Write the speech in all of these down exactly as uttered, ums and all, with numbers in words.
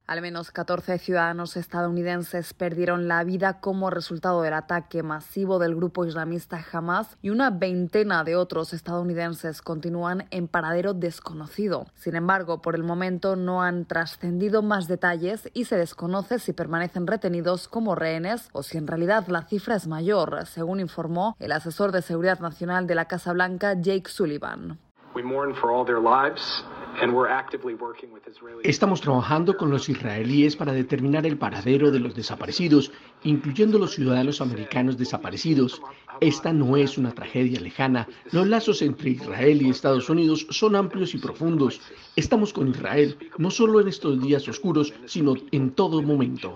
Al menos catorce ciudadanos estadounidenses perdieron la vida como resultado del ataque masivo del grupo islamista Hamas y una veintena de otros estadounidenses continúan en paradero desconocido. Sin embargo, por el momento no han trascendido más detalles y se desconoce si permanecen retenidos como rehenes o si en realidad la cifra es mayor, según informó el asesor de seguridad nacional de la Casa Blanca, Jake Sullivan. Estamos trabajando con los israelíes para determinar el paradero de los desaparecidos, incluyendo los ciudadanos americanos desaparecidos. Esta no es una tragedia lejana. Los lazos entre Israel y Estados Unidos son amplios y profundos. Estamos con Israel, no solo en estos días oscuros, sino en todo momento.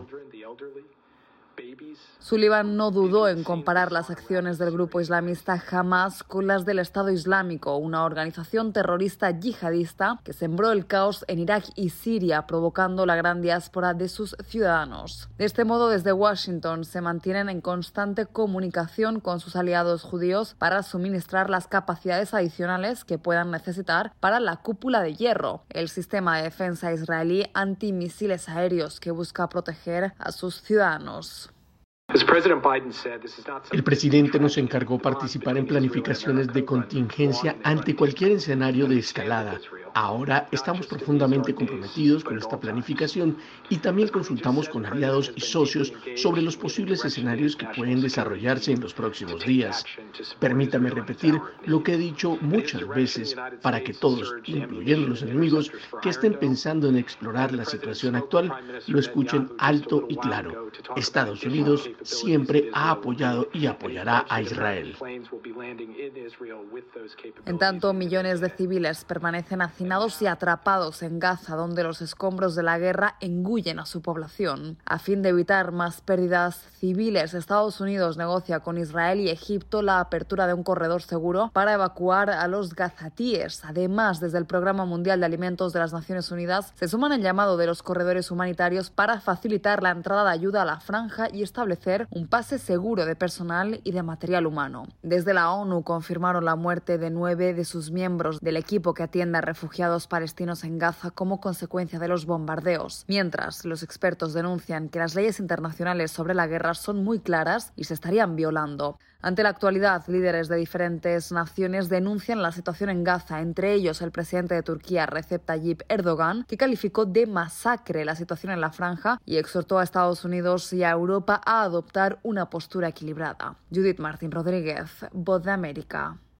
Sullivan no dudó en comparar las acciones del grupo islamista Hamas con las del Estado Islámico, una organización terrorista yihadista que sembró el caos en Irak y Siria, provocando la gran diáspora de sus ciudadanos. De este modo, desde Washington se mantienen en constante comunicación con sus aliados judíos para suministrar las capacidades adicionales que puedan necesitar para la cúpula de hierro, el sistema de defensa israelí antimisiles aéreos que busca proteger a sus ciudadanos. El presidente nos encargó participar en planificaciones de contingencia ante cualquier escenario de escalada. Ahora estamos profundamente comprometidos con esta planificación y también consultamos con aliados y socios sobre los posibles escenarios que pueden desarrollarse en los próximos días. Permítame repetir lo que he dicho muchas veces para que todos, incluyendo los enemigos, que estén pensando en explorar la situación actual, lo escuchen alto y claro. Estados Unidos siempre ha apoyado y apoyará a Israel. En tanto, millones de civiles permanecen hacinados y atrapados en Gaza, donde los escombros de la guerra engullen a su población. A fin de evitar más pérdidas civiles, Estados Unidos negocia con Israel y Egipto la apertura de un corredor seguro para evacuar a los gazatíes. Además, desde el Programa Mundial de Alimentos de las Naciones Unidas, se suman el llamado de los corredores humanitarios para facilitar la entrada de ayuda a la franja y establecer un pase seguro de personal y de material humano. Desde la ONU confirmaron la muerte de nueve de sus miembros del equipo que atiende a refugiados palestinos en Gaza como consecuencia de los bombardeos, mientras los expertos denuncian que las leyes internacionales sobre la guerra son muy claras y se estarían violando. Ante la actualidad, líderes de diferentes naciones denuncian la situación en Gaza, entre ellos el presidente de Turquía, Recep Tayyip Erdogan, que calificó de masacre la situación en la franja y exhortó a Estados Unidos y a Europa a adoptar una postura equilibrada. Judith Martín Rodríguez, Voz de América.